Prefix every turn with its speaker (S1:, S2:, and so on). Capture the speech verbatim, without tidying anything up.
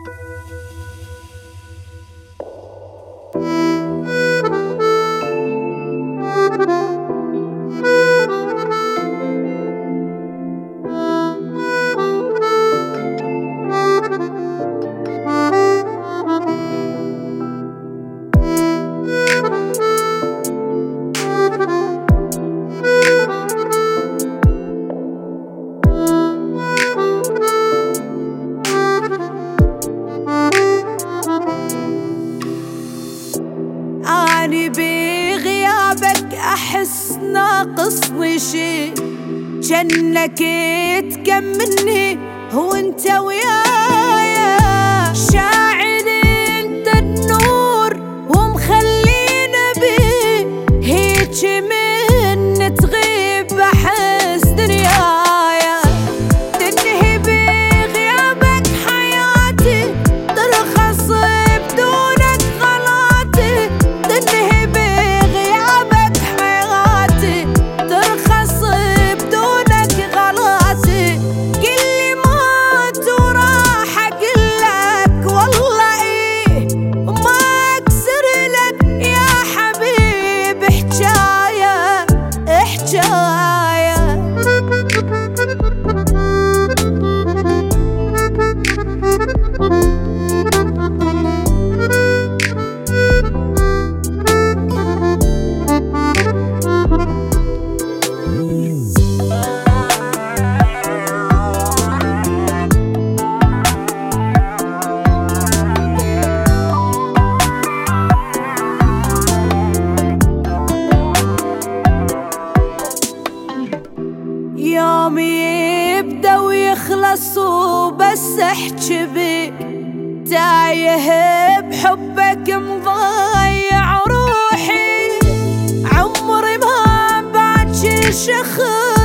S1: أني بغيابك أحس ناقصني شي، جنك تكملني هو انت ويايا. شاعري انت النور ومخلينا بيه، هيج من تغيب أحس دنيايا. تنهي بغيابك حياتي، ترخص بدونك غلاتي. تنهي بغيابك حياتي، ترخص بدونك غلاتي. قلي مات وراح أقلك والله إيه، وما أكسر لك يا حبيب حجاية حجاية. يومي يبدأ ويخلص وبس احكي بيك، تايه بحبك مضيع روحي. عمري ما بعد شي شخص